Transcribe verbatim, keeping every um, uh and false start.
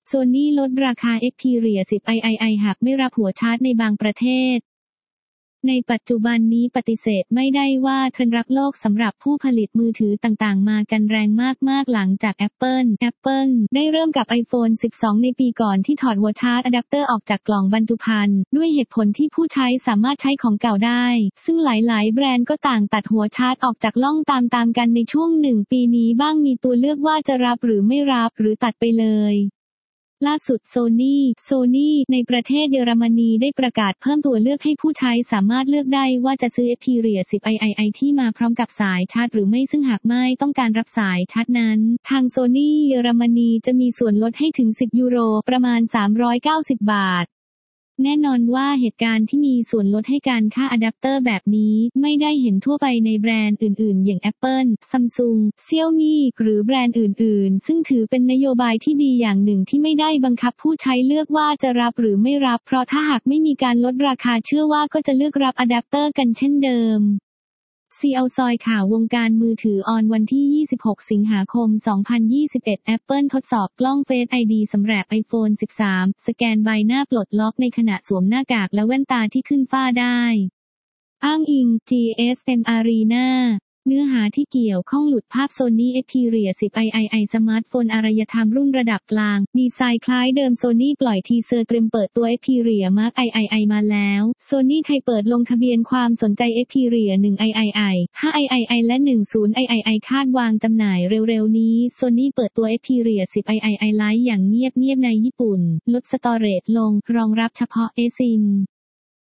Sony ลดราคา Xperia สิบ ไอ ไอ ไอ หากไม่รับหัวชาร์จในบางประเทศในปัจจุบันนี้ปฏิเสธไม่ได้ว่าเทรนด์รักโลกสำหรับผู้ผลิตมือถือต่างๆมากันแรงมากๆหลังจาก Apple Apple ได้เริ่มกับ iPhone สิบสอง ในปีก่อนที่ถอดหัวชาร์จอะแดปเตอร์ออกจากกล่องบรรจุภัณฑ์ด้วยเหตุผลที่ผู้ใช้สามารถใช้ของเก่าได้ซึ่งหลายๆแบรนด์ก็ต่างตัดหัวชาร์จออกจากล่องตามๆกันในช่วงหนึ่งปีนี้บ้างมีตัวเลือกว่าจะรับหรือไม่รับหรือตัดไปเลยล่าสุด Sony Sony ในประเทศเยอรมนีได้ประกาศเพิ่มตัวเลือกให้ผู้ใช้สามารถเลือกได้ว่าจะซื้อ Xperia สิบ ไอ ไอ ไอ ที่มาพร้อมกับสายชาร์จหรือไม่ซึ่งหากไม่ต้องการรับสายชาร์จนั้นทาง Sony เยอรมนีจะมีส่วนลดให้ถึงสิบยูโรประมาณสามร้อยเก้าสิบบาทแน่นอนว่าเหตุการณ์ที่มีส่วนลดให้การค่าอะแดปเตอร์แบบนี้ไม่ได้เห็นทั่วไปในแบรนด์อื่นๆอย่าง Apple, Samsung, Xiaomi หรือแบรนด์อื่นๆซึ่งถือเป็นนโยบายที่ดีอย่างหนึ่งที่ไม่ได้บังคับผู้ใช้เลือกว่าจะรับหรือไม่รับเพราะถ้าหากไม่มีการลดราคาเชื่อว่าก็จะเลือกรับอะแดปเตอร์กันเช่นเดิมซี แอล ซอยข่าววงการมือถือออนวันที่ยี่สิบหกสิงหาคมสองพันยี่สิบเอ็ด Apple ทดสอบกล้อง Face ไอ ดี สำหรับ iPhone สิบสาม สแกนใบหน้าปลดล็อกในขณะสวมหน้ากากและแว่นตาที่ขึ้นฟ้าได้อ้างอิง จี เอส เอ็ม Arena เนื้อหาที่เกี่ยวข้องหลุดภาพ Sony Xperia สิบ ไอ ไอ ไอ สมาร์ทโฟนอารยธรรมรุ่นระดับกลางดีไซน์คล้ายเดิม Sony ปล่อยทีเซอร์เตรียมเปิดตัว Xperia Mark ไอ ไอ ไอ มาแล้ว Sony ไทยเปิดลงทะเบียนความสนใจ Xperia หนึ่ง ไอ ไอ ไอ ห้า ไอ ไอ ไอ และ สิบ ไอ ไอ ไอ คาดวางจำหน่ายเร็วๆนี้ Sony เปิดตัว Xperia สิบ ไอ ไอ ไอ Lite อย่างเงียบๆในญี่ปุ่นลดสตอเรจลงรองรับเฉพาะ eSIM